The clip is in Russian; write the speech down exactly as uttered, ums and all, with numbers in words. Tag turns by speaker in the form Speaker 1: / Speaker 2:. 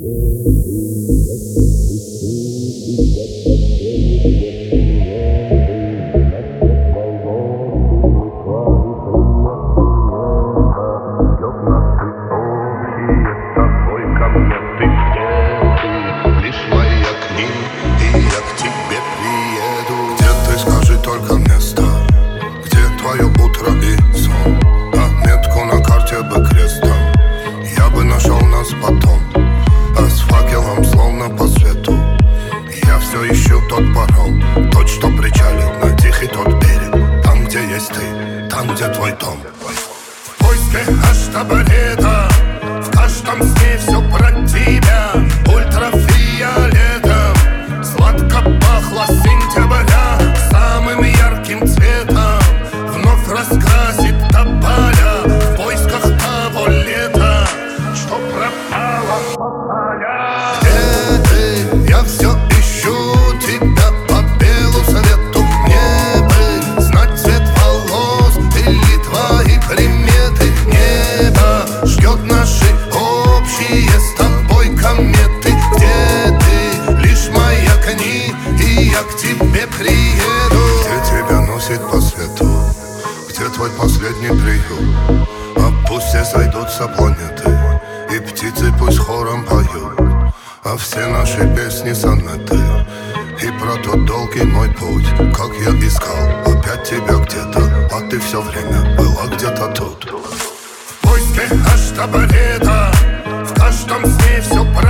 Speaker 1: Потом, а с факелом словно по свету я все ищу тот паром, тот, что причалит на тихий тот берег. Там, где есть ты, там, где твой дом. В поиске аж табурета, в каждом сне все про тебя. Ультрафиолетом сладко пахло сентября. Самым ярким цветом вновь раскрасит тополя. В поисках того лета, что пропало по полям. Где ты? Я все ищу тебя по белу свету. Мне бы знать цвет волос или твои приметы. Небо ждет наши общие с тобой кометы. Где ты? Лишь маякни, и я к тебе приеду. Где тебя носит по свету? Где твой последний приют? А пусть все сойдутся планеты, и птицы пусть хором поют, а все наши песни сонеты. И про тот долгий мой путь, как я искал опять тебя где-то, а ты все время была где-то тут. В поиске аж табурета, в каждом сне все про